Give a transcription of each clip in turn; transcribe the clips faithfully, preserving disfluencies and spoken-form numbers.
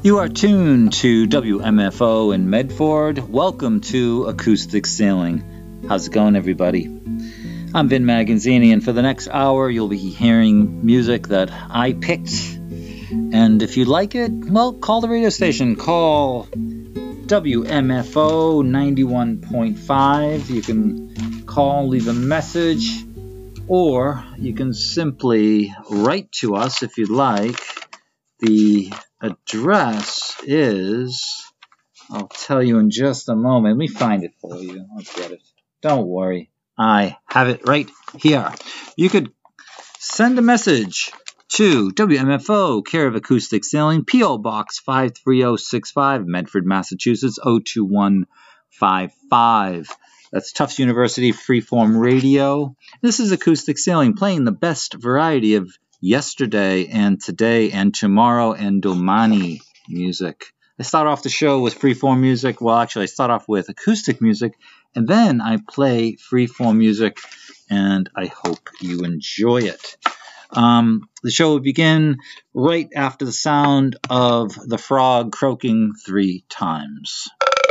You are tuned to W M F O in Medford. Welcome to Acoustic Sailing. How's it going, everybody? I'm Vin Magazzini, and for the next hour, you'll be hearing music that I picked. And if you like it, well, call the radio station. Call W M F O ninety-one point five. You can call, leave a message, or you can simply write to us if you'd like. The address is, I'll tell you in just a moment. Let me find it for you. I'll get it. Don't worry. I have it right here. You could send a message to W M F O, care of Acoustic Sailing, P O Box five three zero six five, Medford, Massachusetts, zero two one five five. That's Tufts University Freeform Radio. This is Acoustic Sailing, playing the best variety of yesterday and today and tomorrow and domani music. I start off the show with freeform music. Well, actually, I start off with acoustic music, and then I play freeform music, and I hope you enjoy it. Um, the show will begin right after the sound of the frog croaking three times.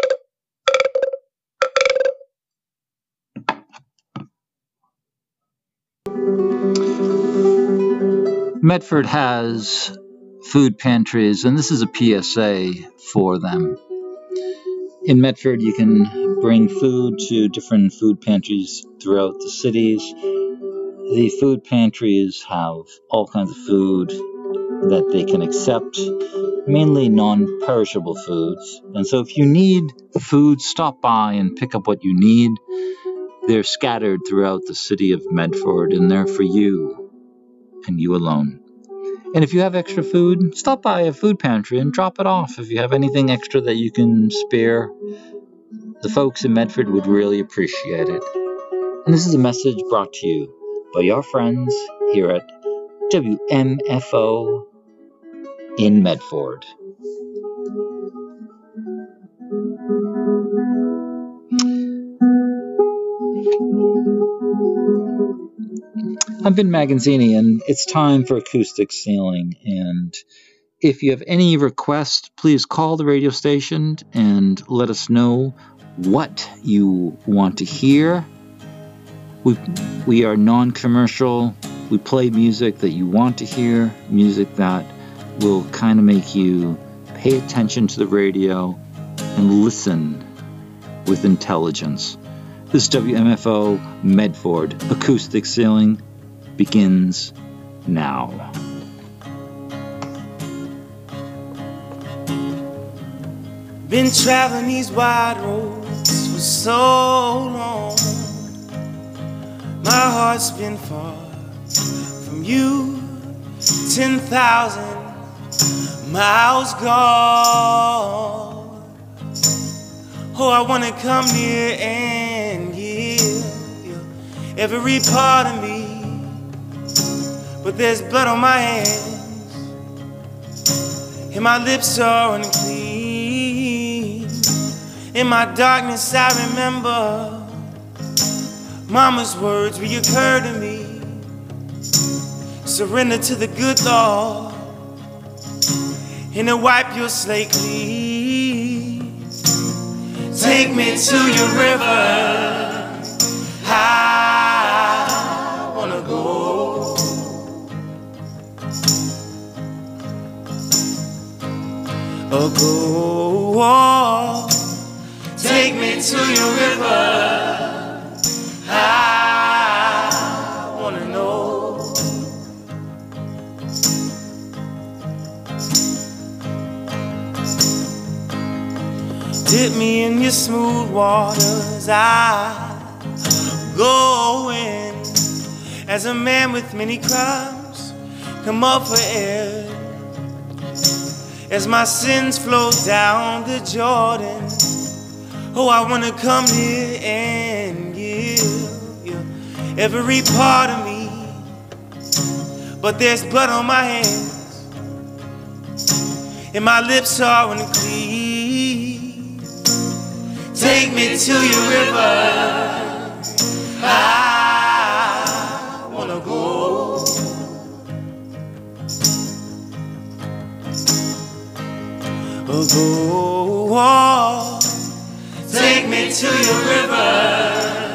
Medford has food pantries, and this is a P S A for them. In Medford, you can bring food to different food pantries throughout the cities. The food pantries have all kinds of food that they can accept, mainly non-perishable foods. And so if you need food, stop by and pick up what you need. They're scattered throughout the city of Medford, and they're for you and you alone. And if you have extra food, stop by a food pantry and drop it off. If you have anything extra that you can spare, the folks in Medford would really appreciate it. And this is a message brought to you by your friends here at W M F O in Medford. I've been Magazzini, and it's time for Acoustic Sailing. And if you have any requests, please call the radio station and let us know what you want to hear. We, we are non-commercial. We play music that you want to hear, music that will kind of make you pay attention to the radio and listen with intelligence. This is W M F O Medford. Acoustic Sailing begins now. Been traveling these wide roads for so long. My heart's been far from you, ten thousand miles gone. Oh, I wanna come near and give you every part of me, but there's blood on my hands, and my lips are unclean. In my darkness I remember Mama's words reoccur to me. Surrender to the good Lord, and to wipe your slate clean. Take me to your river, I wanna go. Oh, go, take me to your river, I wanna know. Dip me in your smooth waters, I go in. As a man with many crimes, come up for air. As my sins flow down the Jordan, oh, I wanna come here and give you every part of me, but there's blood on my hands, and my lips are unclean. Take me to your river, I wanna go. go. Oh, take me to your river.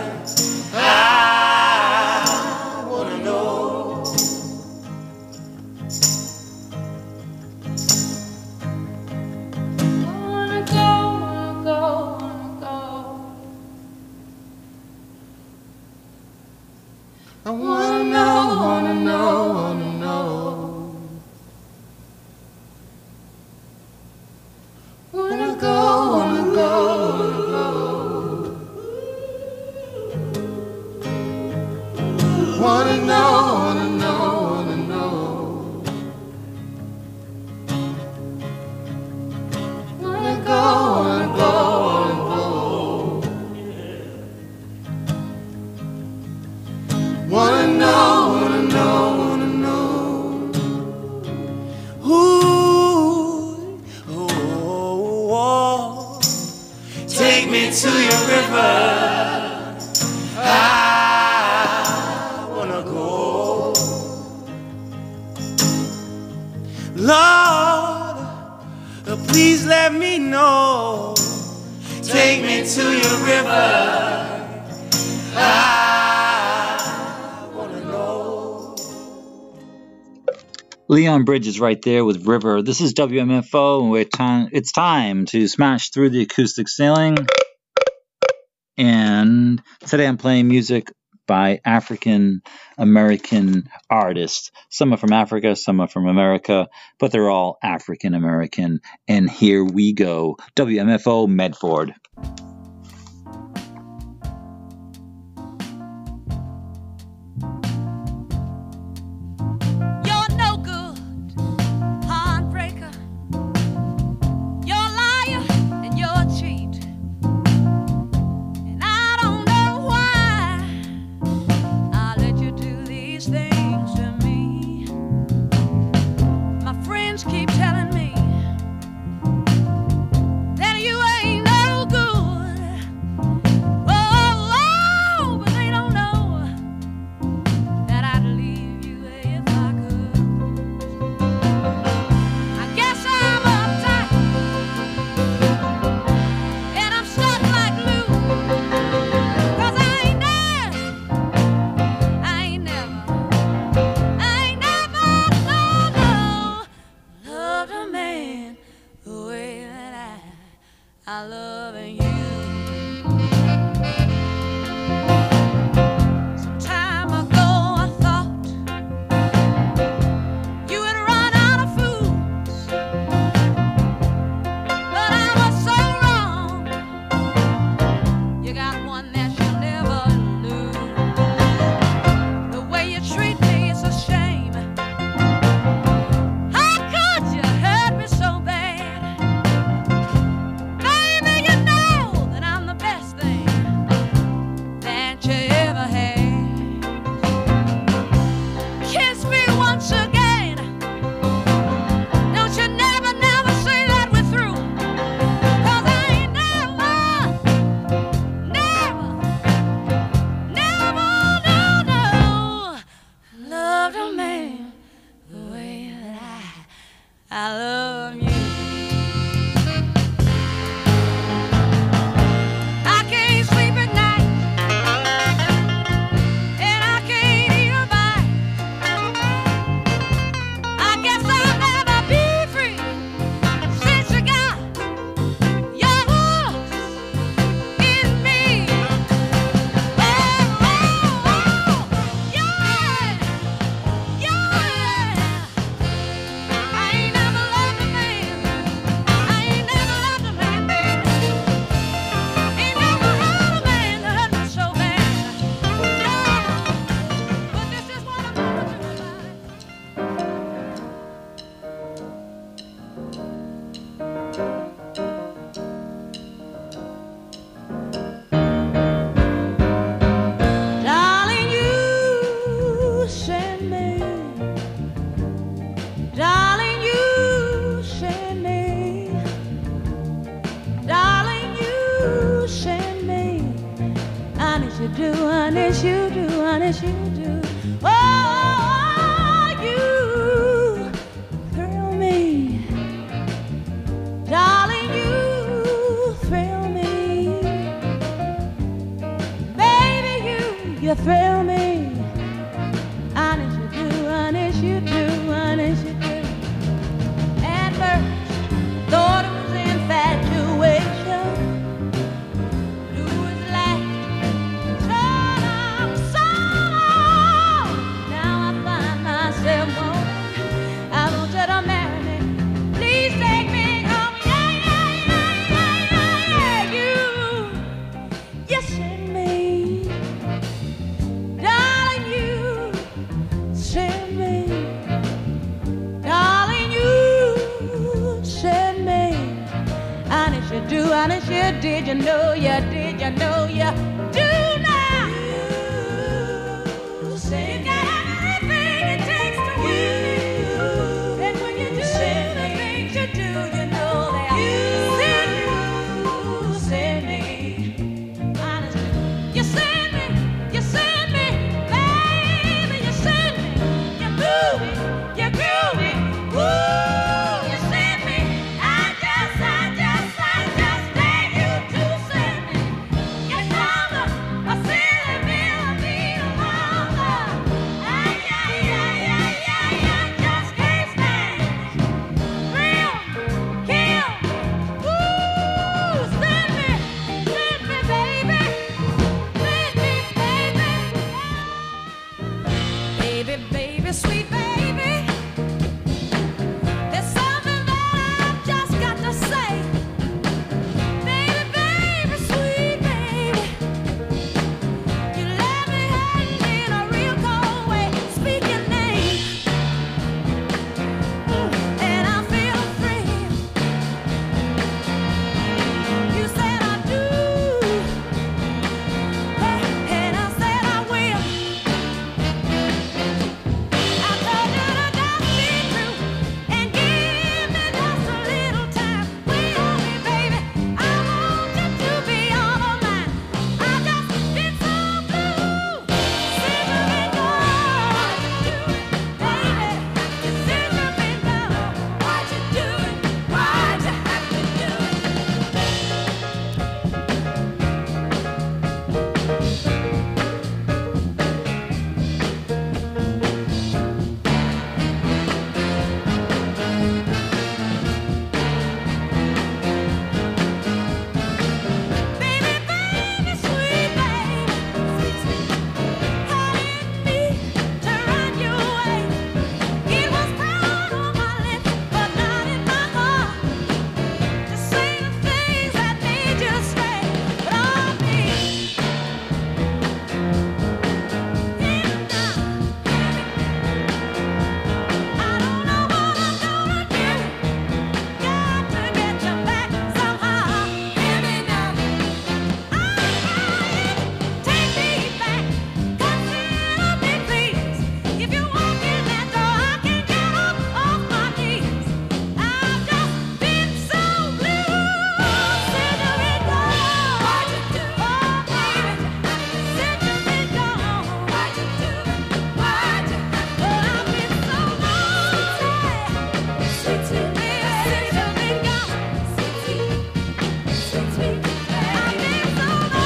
I wanna know. Wanna go, wanna go, wanna go. I wanna know, wanna know, wanna know. Wanna go, wanna go, wanna go. Wanna know, wanna know, wanna know. Wanna go, wanna go, wanna go. Wanna know, wanna know, wanna know. Ooh, oh, oh, oh. Take me to your river. I wanna go. Lord, uh, please let me know. Take me to your river. I wanna know. Leon Bridges right there with River. This is W M F O, and we're time, it's time to smash through the acoustic ceiling. And today I'm playing music by African American artists. Some are from Africa, some are from America, but they're all African American. And here we go. W M F O Medford. You're no good, heartbreaker. You're a liar and you're a cheat. And I don't know why I let you do these things to me. My friends keep telling me that you ain't no good. Oh, oh, but they don't know that I'd leave you if I could. I guess I'm uptight and I'm stuck like glue. 'Cause I ain't never, I ain't never, I ain't never, no, no, loved a man the way that I, I love you. Some time ago I thought you had run out of fools, but I was so wrong. You got one that you'll never lose. The way you treat me is a shame. How could you hurt me so bad? Baby, you know that I'm the best thing that you ever had. Kiss me once again. Don't you never, never say that we're through. 'Cause I ain't never, never, never, no, no, loved a man the way that I, I love you. I can't sleep at night, and I can't eat a bite. I guess I'll never be free since you got your hooks in me. Oh, oh, oh, yeah, yeah. I ain't never loved a man. I ain't never loved a man, baby. Ain't never had a man that hurt me so bad. No, but this is what I'm gonna do about it. Darling, you send me. Darling, you send me. Darling, you send me. Honest you do, honest you do, honest you do. Oh, you thrill me. Darling, you thrill me. Honest you do, honest you do, honest you do. At first, thought it was infatuation. Blue was like turn up song. Now I find myself wanting, I want you to marry me. Please take me home. Yeah, yeah, yeah, yeah, yeah, yeah. You, you send me, darling, you send me, darling, you send me. Honest you do, honest you did, you know you did, you know you do now. You send me. You got everything it takes to win me. And when you do the things you do, you know that you send me. Honest, you send me, you send me, baby, you send me. You move me, you groove me, woo, you send me. I just, I just, I just beg you to send me. Yes, I'm a, a silly millimeter longer. Ay, ay, ay, ay, ay, I just can't stand it. Thrill, kill, woo, send me, send me, baby, send me, baby. Baby, baby, sweet baby. There's something that I've just got to say. Baby, baby, sweet baby. You let me hang in a real cold way. Speak your name, and I feel free. You said I do, and I said I will. I told you to just be true and give me just a little time. Wait on me, baby. I want you to be all of mine. I just been so blue since you've been gone. Baby, since you've been gone, what you doing? Why'd you have to do it? Baby, baby, sweet baby, had in me to run your way. It was proud on my lips, but not in my heart. To say the things that made you stay, but on me. And now, I don't know what I'm gonna do. Got to get you back somehow. Hear me now. Take me back, consider me please. If you walk in that door, I can get up off my knees. I've just been so blue since you've been gone. What you do? Oh, baby, since you've been gone. What you do? What you? Well, I've been so lonely. Sweet, sweet baby, since you've been gone. Sweet, sweet, sweet, sweet baby. I've been so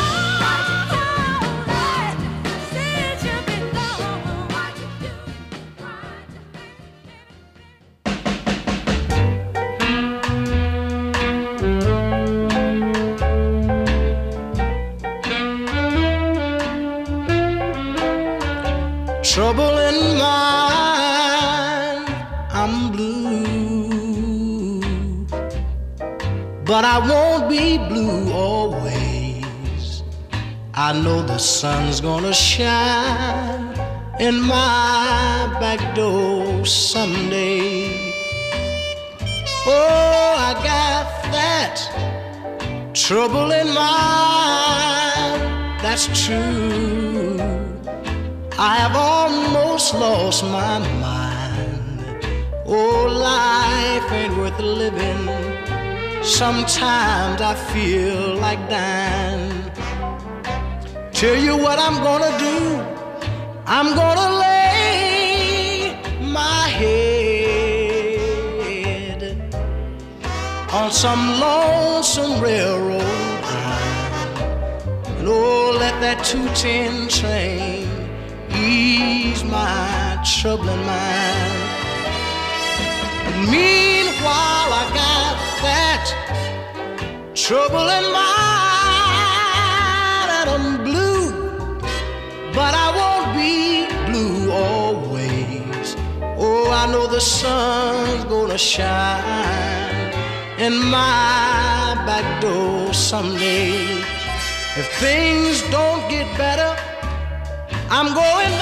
lonely since you've been gone. What you do? Trouble in mind, I'm blue, but I won't be blue always. I know the sun's gonna shine in my back door someday. Oh, I got that trouble in mind, that's true. I have almost lost my mind. Oh, life ain't worth living. Sometimes I feel like dying. Tell you what I'm gonna do. I'm gonna lay my head on some lonesome railroad line And oh, let that two ten train ease my troubling mind. And meanwhile, I got that trouble in mind, and I'm blue, but I won't be blue always. Oh, I know the sun's gonna shine in my back door someday. If things don't get better, I'm going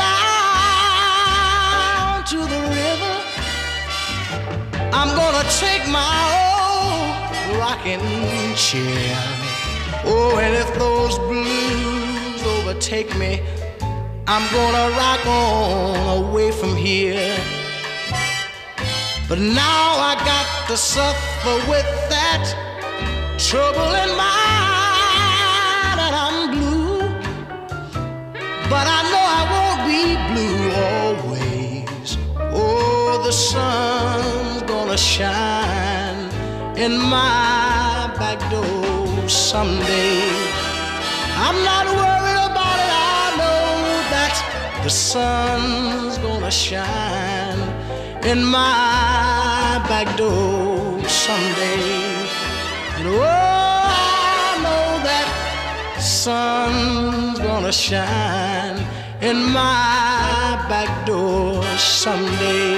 down to the river. I'm gonna take my old rocking chair. Oh, and if those blues overtake me, I'm gonna rock on away from here. But now I got to suffer with that trouble in mind, and I'm blue, but I know I won't be blue always. Oh, the sun's gonna shine in my back door someday. I'm not worried about it, I know that the sun's gonna shine in my back door someday. And oh, I know that sun's gonna shine in my back door someday.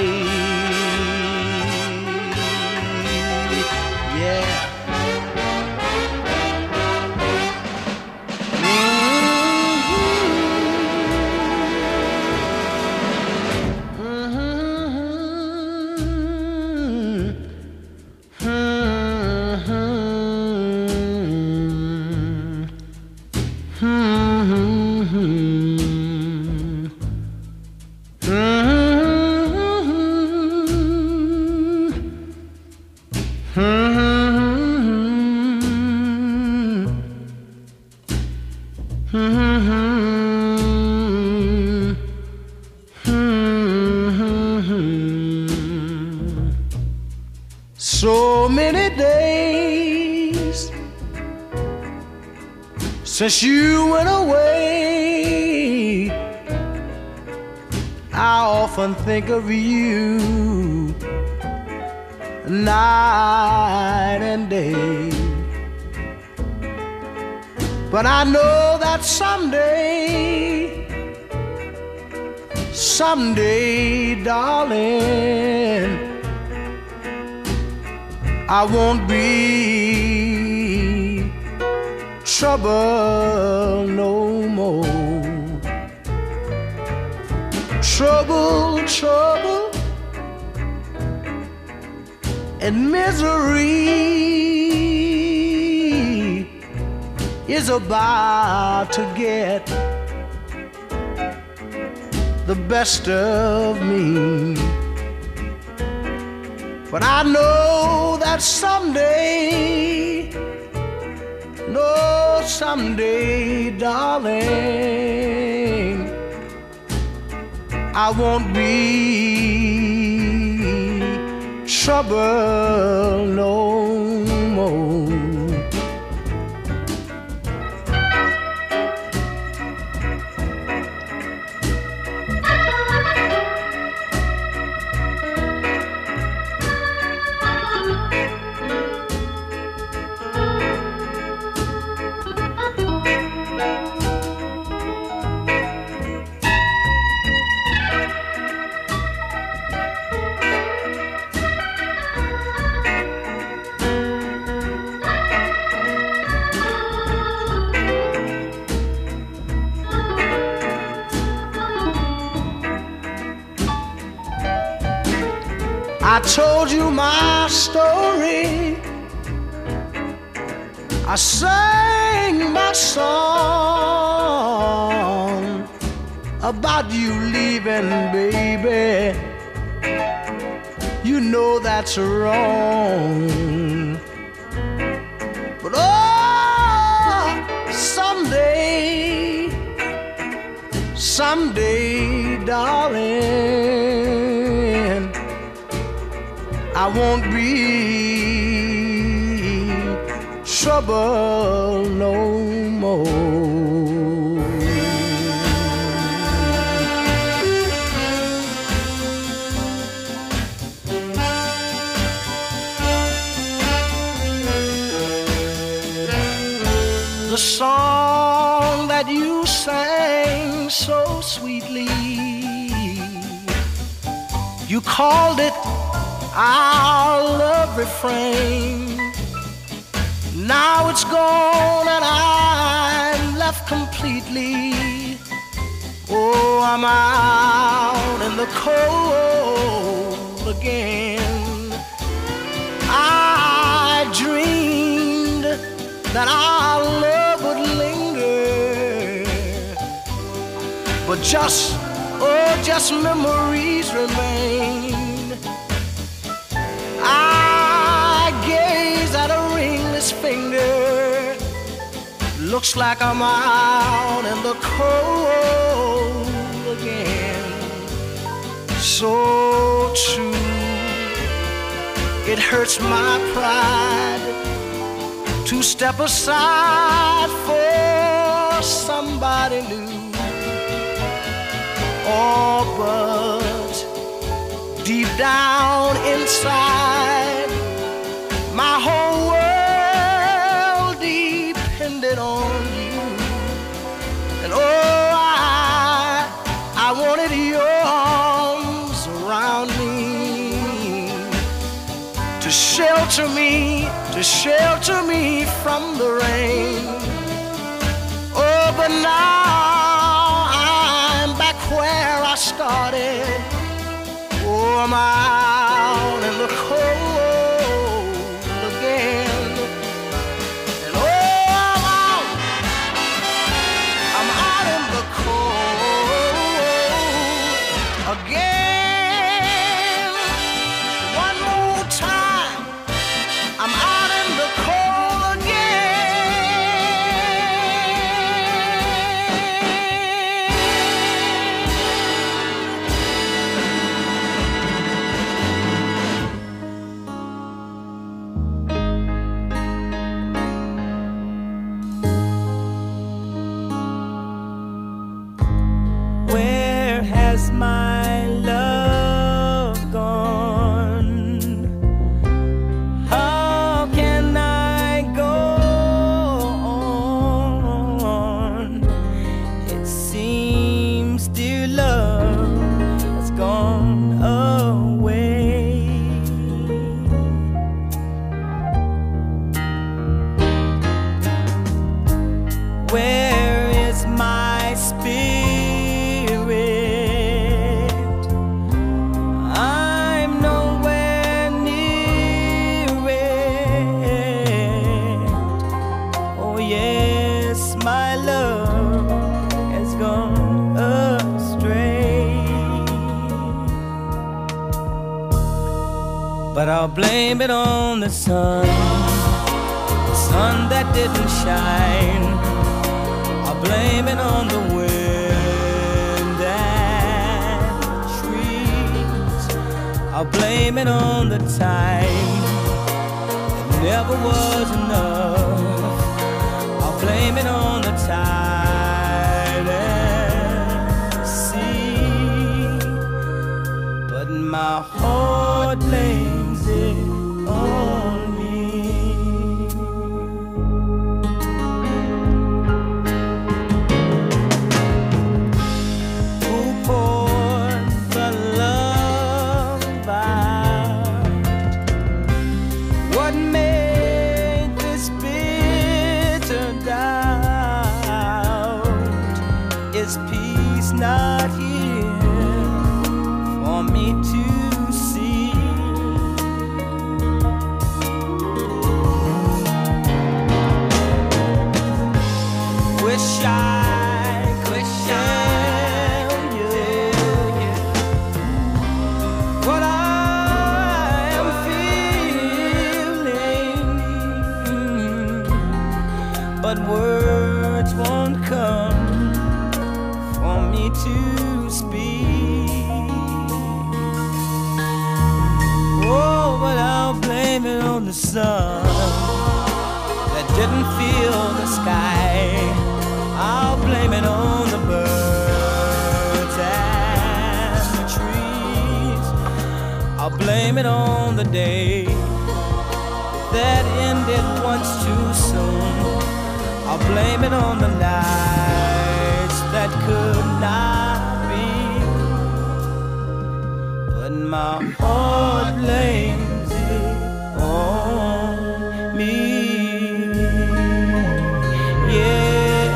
Yeah. So many days since you went away, I often think of you night and day. But I know that someday, someday, darling, I won't be trouble no more. Trouble, trouble, and misery is about to get the best of me. But I know that someday, no, someday, darling, I won't be trouble no more. I told you my story, I sang my song about you leaving, baby. You know that's wrong. But oh, someday, someday, darling, I won't be trouble no more. a song that you sang so sweetly. You called it our love refrain. Now it's gone and I'm left completely. Oh, I'm out in the cold again. I dreamed that our love would linger, but just, oh, just memories remain. I gaze at a ringless finger. Looks like I'm out in the cold again. So true, it hurts my pride to step aside for somebody new. Oh, but deep down inside, my whole world depended on you. And oh, I, I wanted your arms around me to shelter me, to shelter me from the rain. Oh, but now I'm back where I started. Oh, I'm out in the cold again. And oh, I'm out, I'm out in the cold again. One more time, I'm out in the cold Where has my love gone? How can I go on? It seems dear love has gone away. Where is my spirit? I'm nowhere near it. Oh yes, my love has gone astray. But I'll blame it on the sun, the sun that didn't shine. I'll blame it on the wind and the trees. I'll blame it on the time that never was enough. I'll blame it on the tide and the sea. But my heart blames it on me. Who poured the love out? What made this bitter doubt? Is peace not here for me to see? Wish I could tell you what I am feeling, but words won't come for me to speak. Oh, but I'll blame it on the sun that didn't feel the sky. I'll blame it on the birds and the trees. I'll blame it on the day that ended once too soon. I'll blame it on the nights that could not be. But my heart blames it on me. Yeah.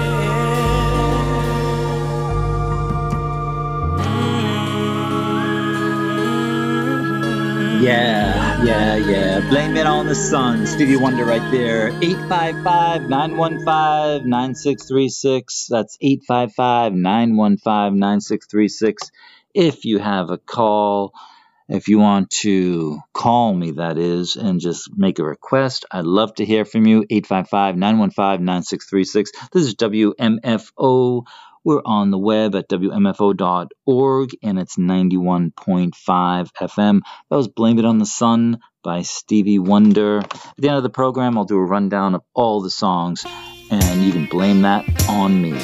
Mm-hmm. Yeah, yeah, yeah. Blame it on the sun. Stevie Wonder right there. eight five five, nine one five, nine six three six. That's eight five five, nine one five, nine six three six. If you have a call, if you want to call me, that is, and just make a request, I'd love to hear from you. eight five five, nine one five, nine six three six. This is W M F O. We're on the web at W M F O dot org, and it's ninety-one point five F M. That was Blame It on the Sun by Stevie Wonder. At the end of the program, I'll do a rundown of all the songs, and you can blame that on me.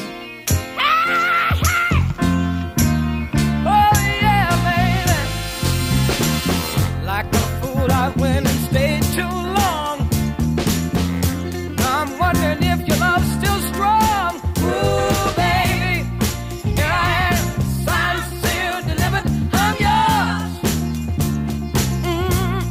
Oh yeah, baby. Like a fool, I went and stayed too long. I'm wondering if your love's still strong. Ooh, baby, here I am, signed, sealed, delivered, I'm yours. Mm.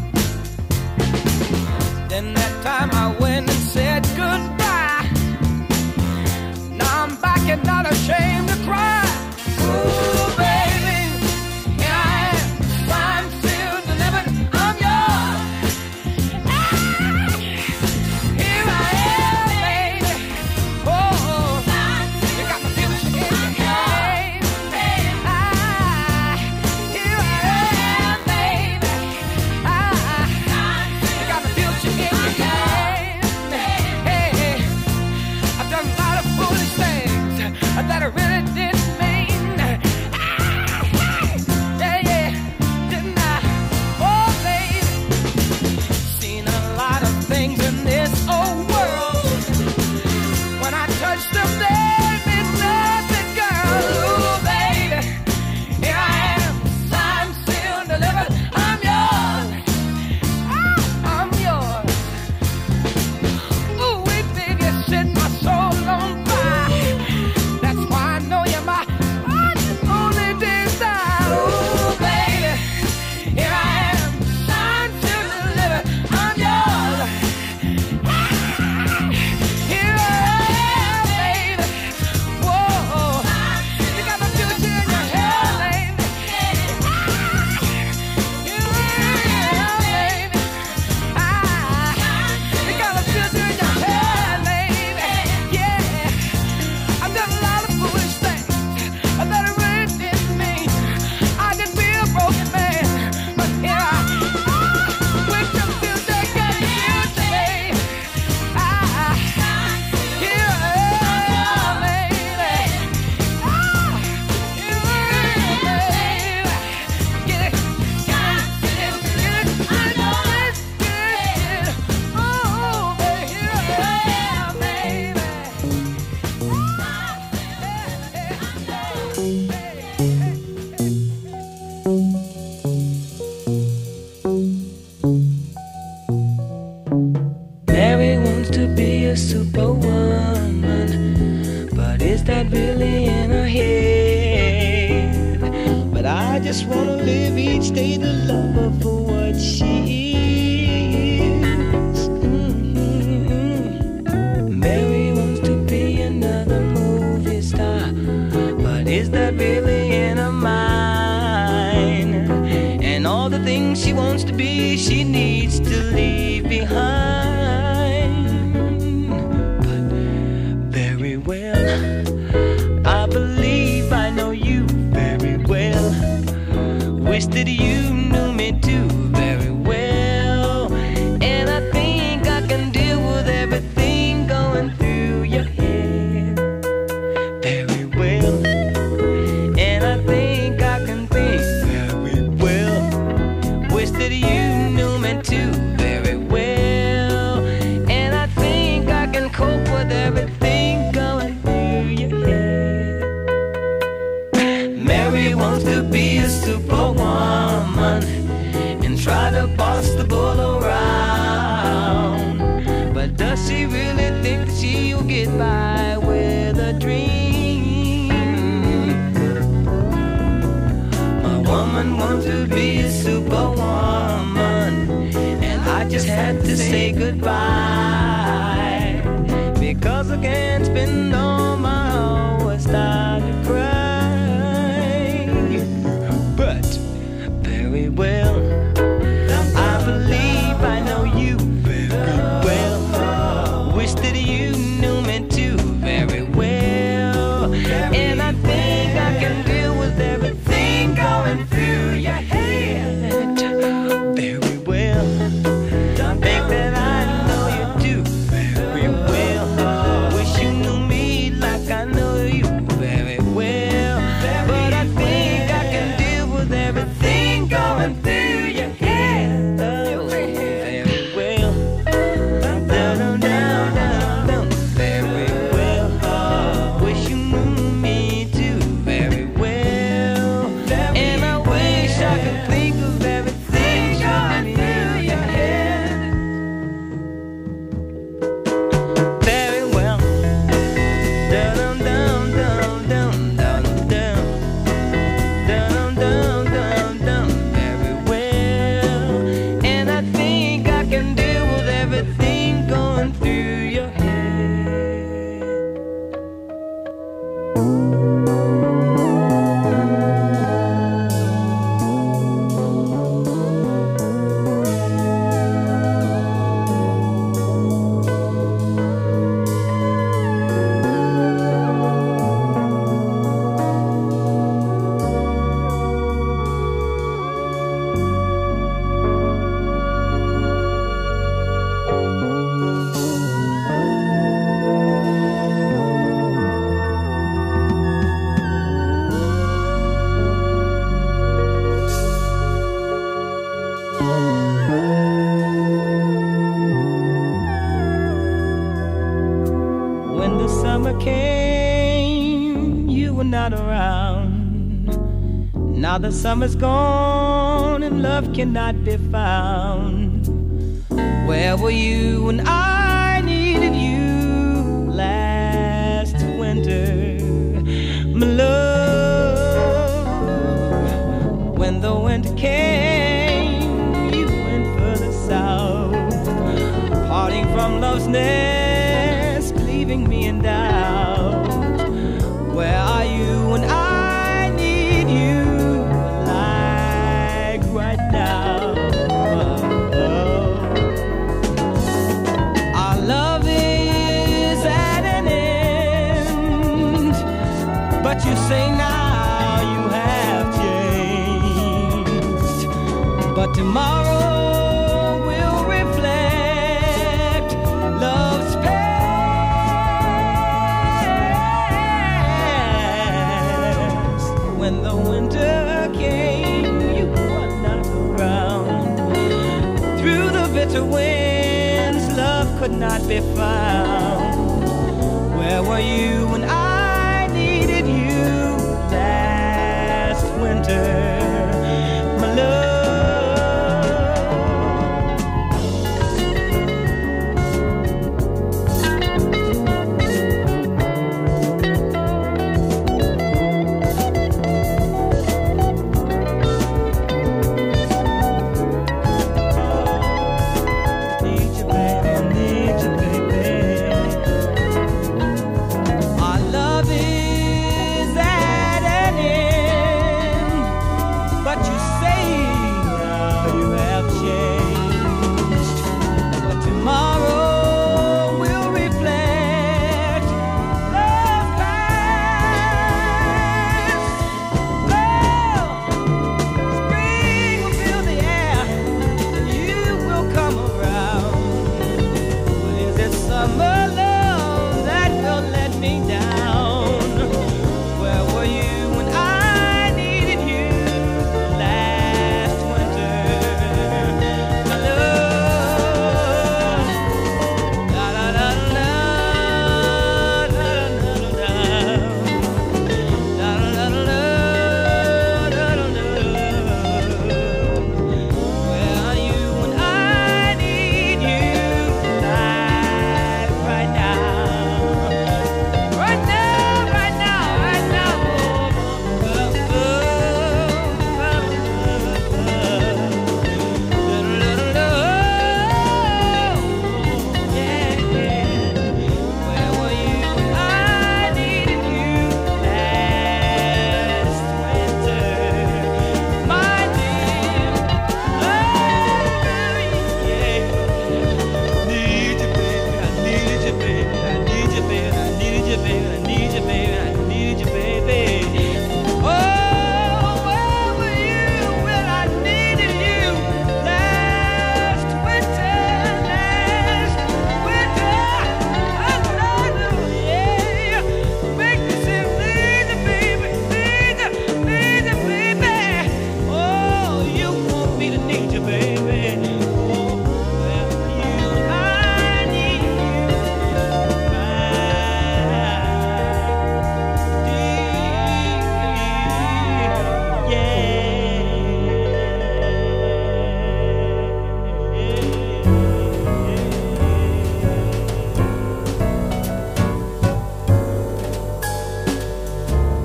Then that time I went and said goodbye. Now I'm back and not ashamed to cry. Ooh, baby, here I am, signed, sealed, delivered, I'm yours. Ah, here I am, baby. Oh, you got my future in your hands. Ah, here I am, baby. Ah, you got my future in your hands. Hey, I've done a lot of foolish things that I really didn't mean. Yeah, yeah, didn't I? Oh, baby, seen a lot of things in this old world. When I touch them, there means nothing, girl. Ooh, baby, here I am, signed, sealed, delivered, I'm yours. Ah, I'm yours. Ooh, wait, baby, you set my soul on fire. That's why I know you're my only desire. Ooh, baby, here I am, signed, sealed, delivered, I'm yours. Ah, here I am, baby. Whoa, you got my future in your hand, baby. Ah, here I am, baby. Ah, you got my future in your hand, baby. Yeah, I've done a lot of foolish things that I really didn't mean. I could be a broken man, but here I am with your future, got your future, baby. Ah, here I am, baby. Ah, here I am, baby. Get it, get it, get it, get it. I know it's good. Oh, baby, here I am, baby. Mary wants to be a superwoman, but is that really in her head? But I just wanna live each day to love her for what she is. Mhm. Mary wants to be another movie star, but is that really in her mind? And all the things she wants to be, she needs to leave behind. But very well, I believe I know you very well. Wish that you knew me too very well. by with a dream. My woman wants to be a superwoman, and I just had to say goodbye, because I can't spend all my hours time to cry. But very well, I believe I know you very well. Wish that you knew me too very well. And I think I can deal with everything going through your head very well. Think that I know you do very well. Wish you knew me like I know you very well. But I think I can deal with everything going through your head very well. Down, down, down, down, very well. Wish you knew me too very well. And I wish I could think of everything going through your head very well. Down, down, down, down, down, down. Down, down, down, down, very well. And I think I can deal with everything going through your head. When the summer came, you were not around. Now the summer's gone and love cannot be found. Where were you when I needed you last winter, my love? When the winter came, you went further south, parting from love's nest, leaving me in doubt. Where are you when I need you, like right now? Our love is at an end, but you say now you have changed. But tomorrow will reflect love's past. When the winter came, you were not around. Through the bitter winds, love could not be found. Where were you when I needed you last winter, my love? Need you, baby, need you, baby. Our love is at an end, but you say now you have changed. But tomorrow will reflect love's past. Love, spring will fill the air, and you will come around. But is it summer love that will let me down? Where were you when I needed you last winter, my love? Da da da da da da da da da da da da. Where are you when I need you, like right now?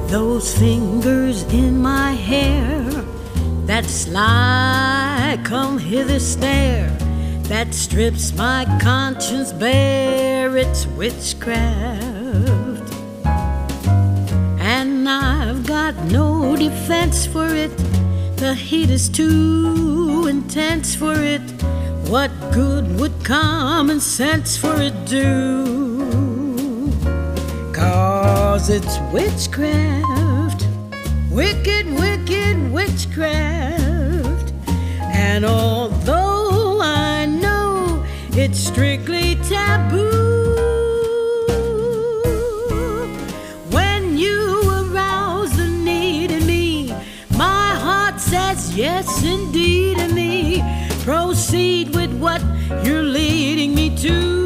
those fingers in my hair, that sly come hither stare, that strips my conscience bare, it's witchcraft. And I've got no defense for it, the heat is too intense for it. What good would common sense for it do? 'Cause it's witchcraft, wicked, wicked witchcraft. And although I know it's strictly taboo, when you arouse the need in me, my heart says yes indeed to me. Proceed with what you're leading me to.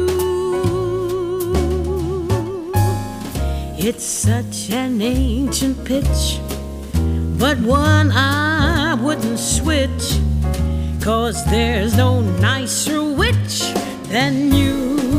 It's such an ancient pitch, but one I wouldn't switch, 'cause there's no nicer witch than you.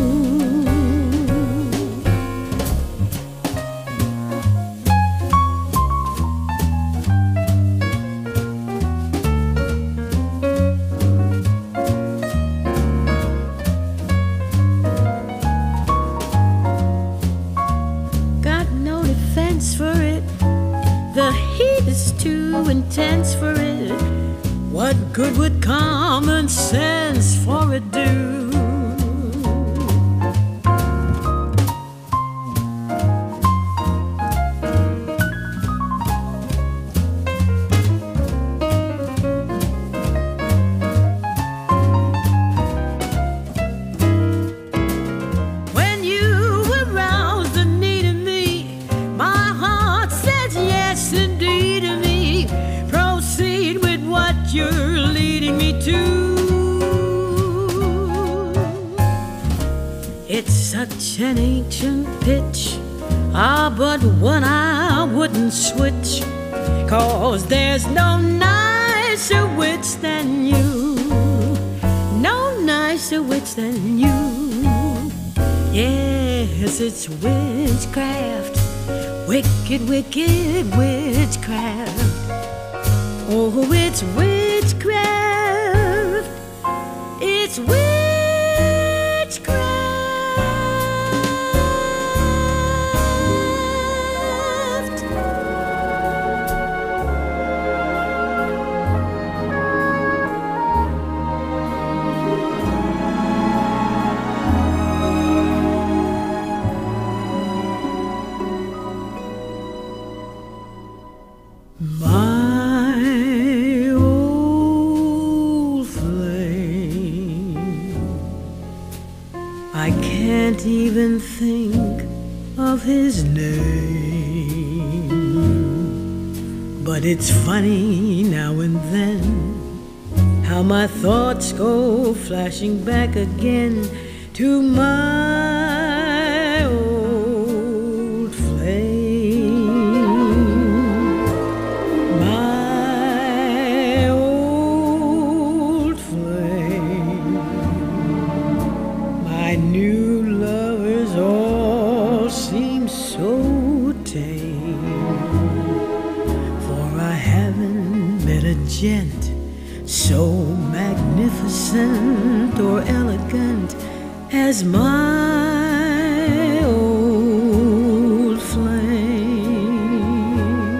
For it, the heat is too intense for it. What good would common sense for it do? You're leading me to. It's such an ancient pitch, ah, but one I wouldn't switch, 'cause there's no nicer witch than you. No nicer witch than you. Yes, it's witchcraft, wicked, wicked witchcraft. Oh, it's witchcraft, it's witchcraft. I can't even think of his name, but it's funny now and then how my thoughts go flashing back again to my old flame, my old flame. My new lovers all seem so tame, for I haven't met a gent so magnificent or elegant as my old flame.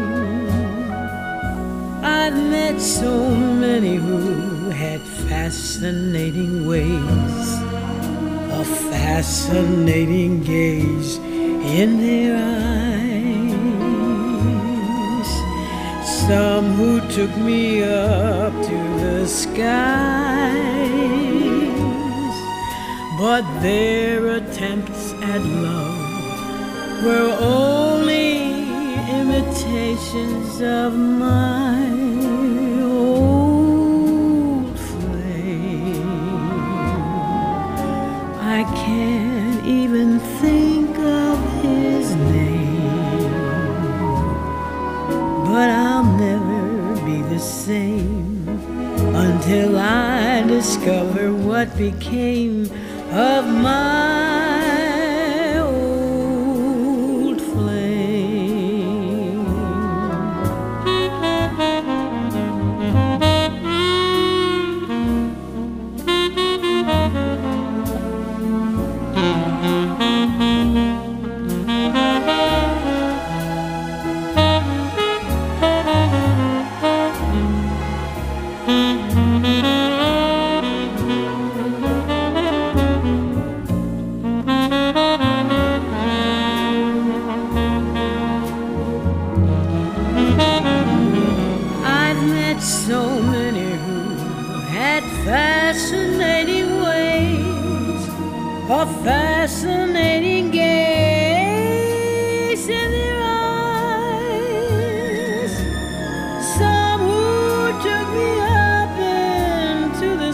I've met so many who had fascinating ways, a fascinating gaze in their eyes. Some who took me up to the skies, but their attempts at love were only imitations of my old flame. I can't even think of his name, but I'll never be the same until I discover what became of my old flame. a fascinating gaze in their eyes. Some who took me up into the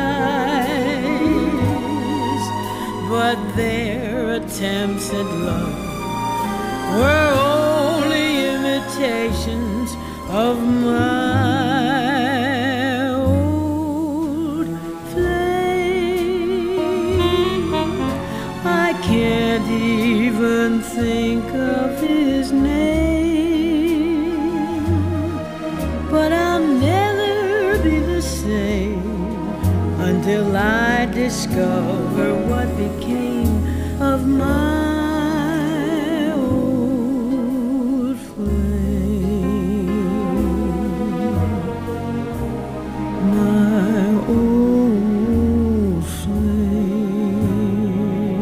skies, but their attempts at love were only imitations of my old flame. I can't even think of his name, but I'll never be the same until I discover what became of my old flame. My old flame.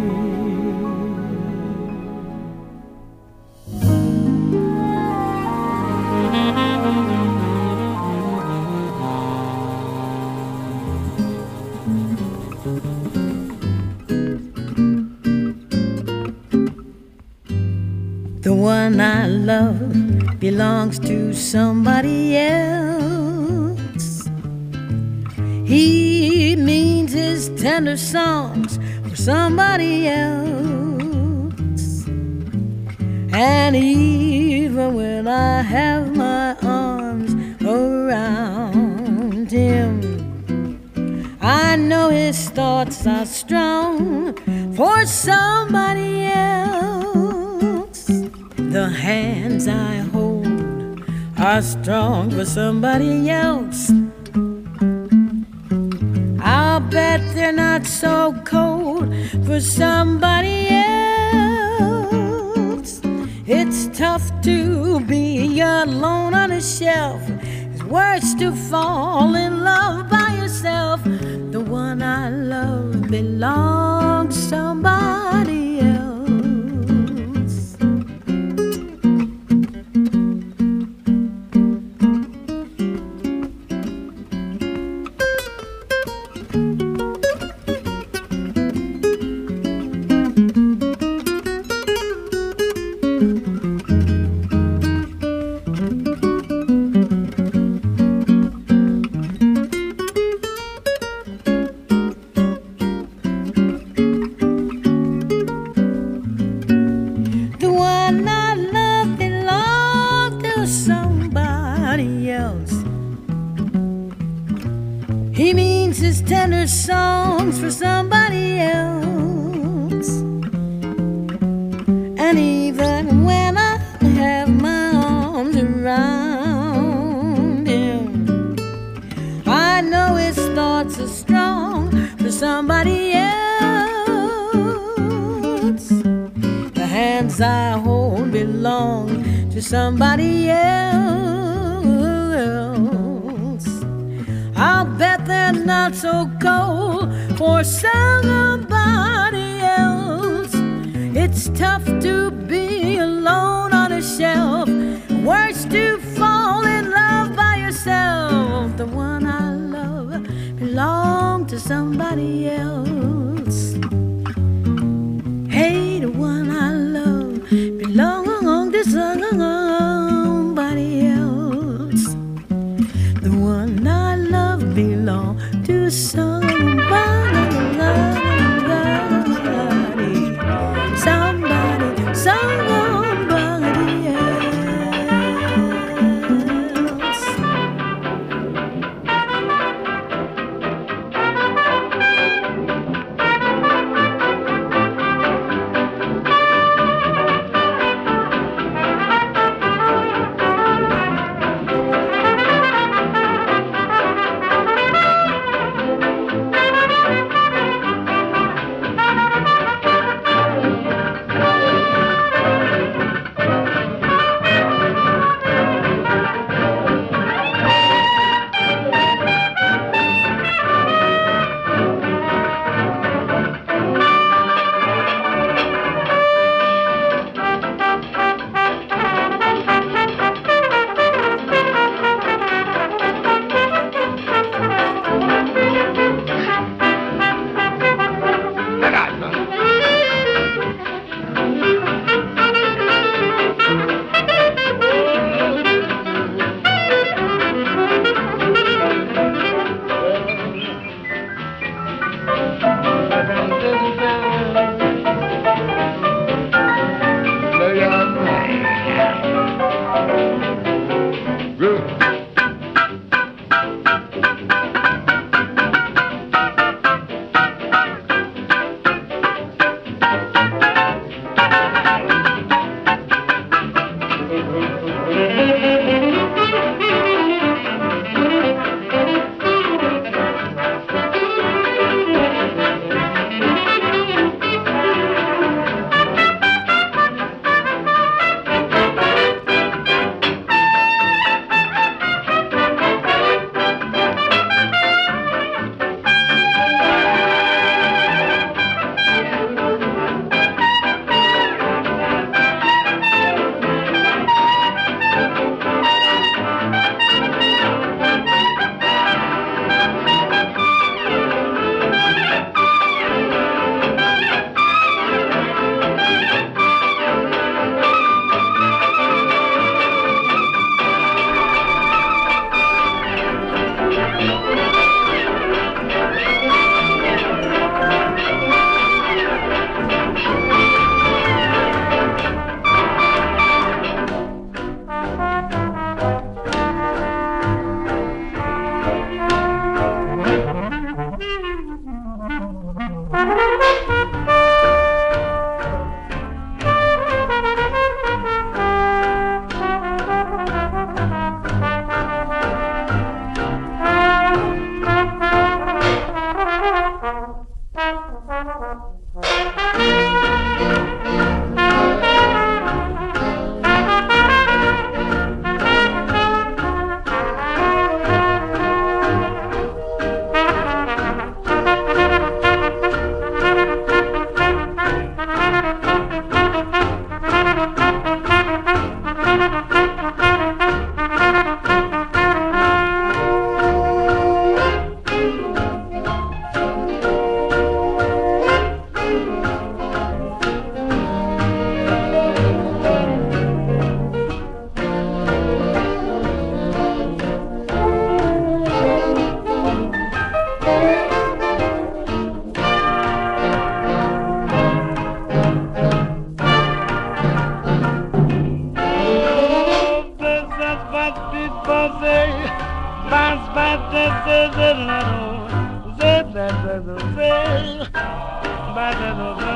The one I love belongs to somebody else. He means his tender songs for somebody else. And even when I have my arms around him, I know his thoughts are strong for somebody else. The hands I hold are strong for somebody else. I'll bet they're not so cold for somebody else. It's tough to be alone on a shelf. It's worse to fall in love by yourself. The one I love belongs to somebody else. He means his tender songs for somebody else. And even when I have my arms around him, I know his thoughts are strong for somebody else. The hands I hold belong to somebody else. I'll bet they're not so cold for somebody else. It's tough to be alone on a shelf, worse to fall in love by yourself. The one I love belongs to somebody else. Hey, the one I love belongs to somebody else. The one I love belongs to somebody, somebody, somebody else.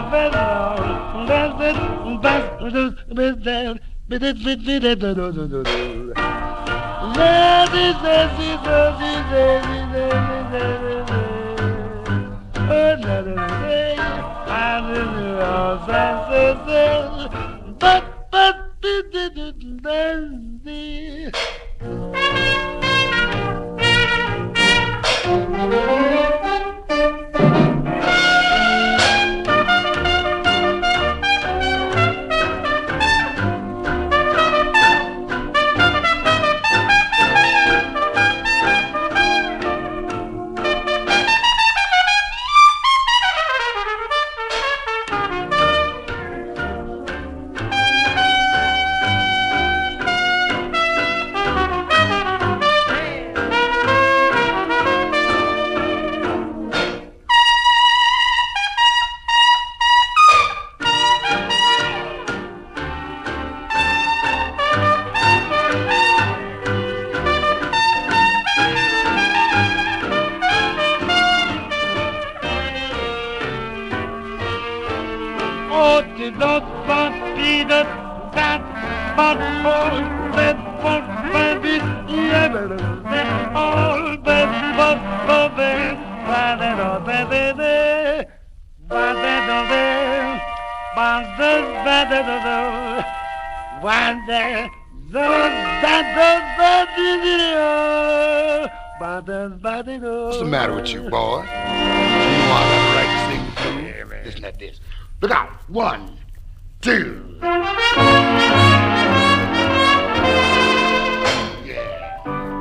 What's the matter with you, boy? You know I got the right to sing the blues. Yeah, man. Listen at this. Look out. One, two. Yeah.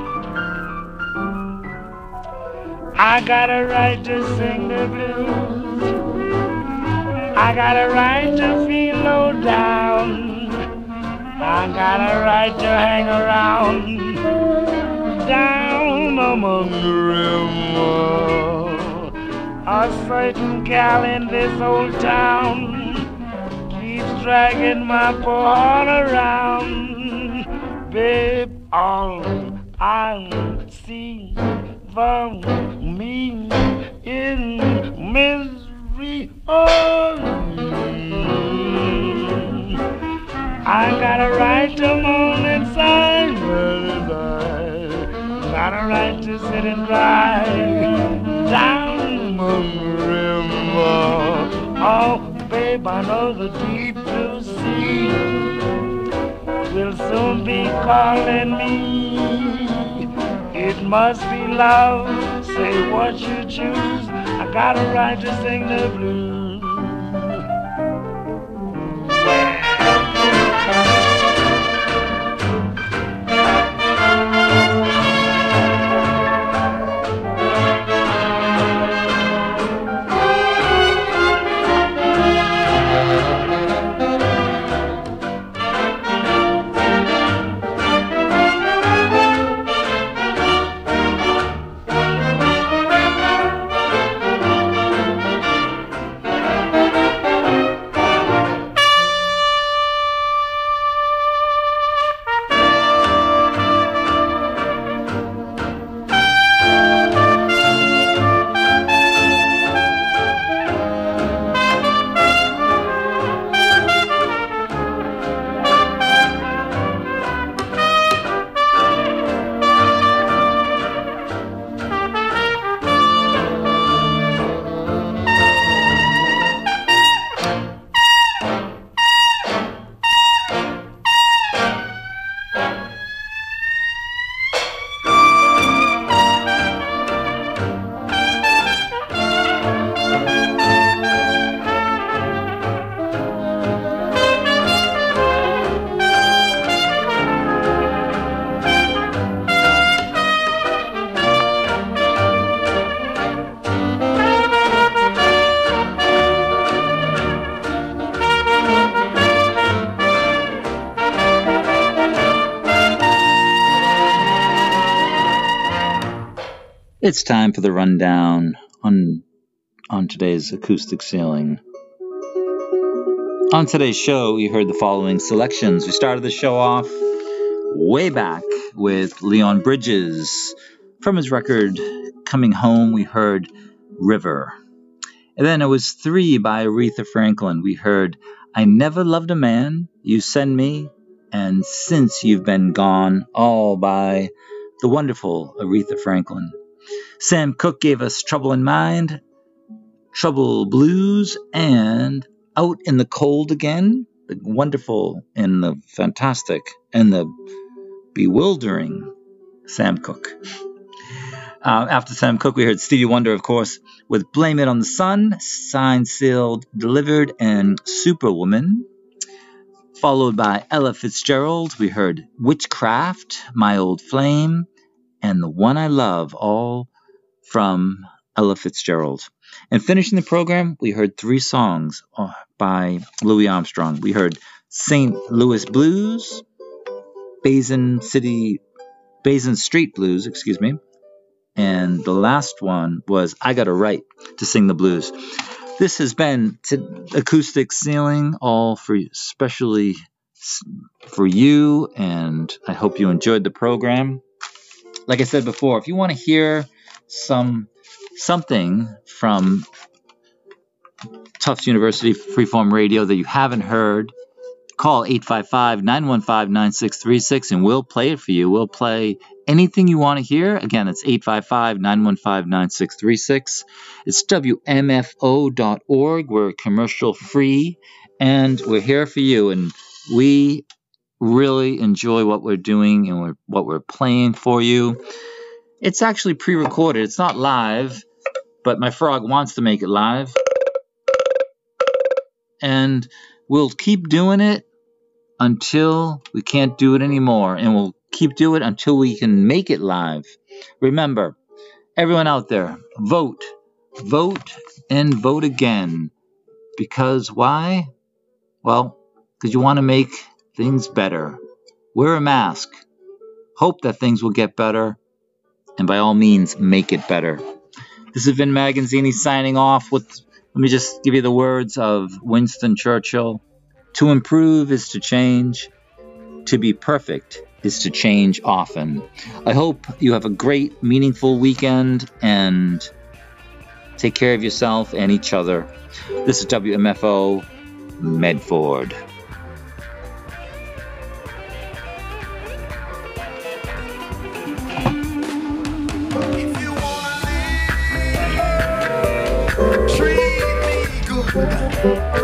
I got a right to sing the blues. I got a right to feel low down. I got a right to hang around down among the river. A certain gal in this old town keeps dragging my poor heart around. Babe, all I see for me in misery. Oh, I got a right to moan inside, got a right to sit and cry down among the river. Oh, babe, I know the deep blue sea will soon be calling me. It must be love, say what you choose. I got a right to sing the blues. It's time for the rundown on on today's acoustic sailing. On today's show, we heard the following selections. We started the show off way back with Leon Bridges. From his record Coming Home, we heard River. And then it was Three by Aretha Franklin. We heard I Never Loved a Man, You Send Me, and Since You've Been Gone, all by the wonderful Aretha Franklin. Sam Cooke gave us Trouble in Mind, Trouble Blues, and Out in the Cold Again, the wonderful and the fantastic and the bewildering Sam Cooke. Uh, after Sam Cooke, we heard Stevie Wonder, of course, with Blame It on the Sun, Signed, Sealed, Delivered, and Superwoman. Followed by Ella Fitzgerald, we heard Witchcraft, My Old Flame, and The One I Love, all from Ella Fitzgerald. And finishing the program, we heard three songs by Louis Armstrong. We heard Saint Louis Blues, Basin City, Basin Street Blues, excuse me, and the last one was I Got a Right to Sing the Blues. This has been t- Acoustic Ceiling, all for especially for you, and I hope you enjoyed the program. Like I said before, if you want to hear some something from Tufts University Freeform Radio that you haven't heard, call eight five five, nine one five, nine six three six and we'll play it for you. We'll play anything you want to hear. Again, it's eight five five, nine one five, nine six three six. It's W M F O dot org. We're commercial free and we're here for you. And we really enjoy what we're doing and we're, what we're playing for you. It's actually pre-recorded. It's not live, but my frog wants to make it live. And we'll keep doing it until we can't do it anymore. And we'll keep doing it until we can make it live. Remember, everyone out there, vote. Vote and vote again. Because why? Well, because you want to make things better. Wear a mask. Hope that things will get better. And by all means, make it better. This has been Magazzini signing off with, let me just give you the words of Winston Churchill. To improve is to change. To be perfect is to change often. I hope you have a great, meaningful weekend and take care of yourself and each other. This is W M F O Medford. If you wanna live, treat me good.